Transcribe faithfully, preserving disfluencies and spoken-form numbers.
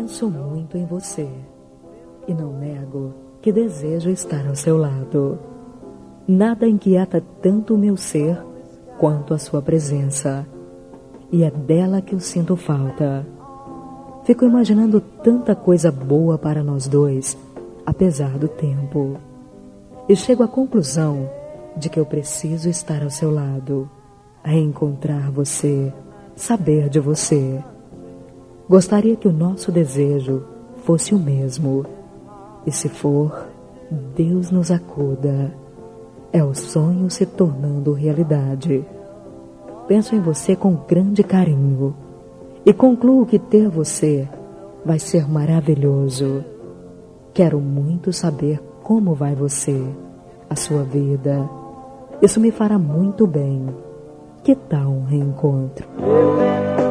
Penso muito em você e não nego que desejo estar ao seu lado. Nada inquieta tanto o meu ser quanto a sua presença, e é dela que eu sinto falta. Fico imaginando tanta coisa boa para nós dois, apesar do tempo, e chego à conclusão de que eu preciso estar ao seu lado, reencontrar você, saber de você. Gostaria que o nosso desejo fosse o mesmo, e se for, Deus nos acuda. É o sonho se tornando realidade. Penso em você com grande carinho e concluo que ter você vai ser maravilhoso. Quero muito saber como vai você, a sua vida. Isso me fará muito bem. Que tal um reencontro?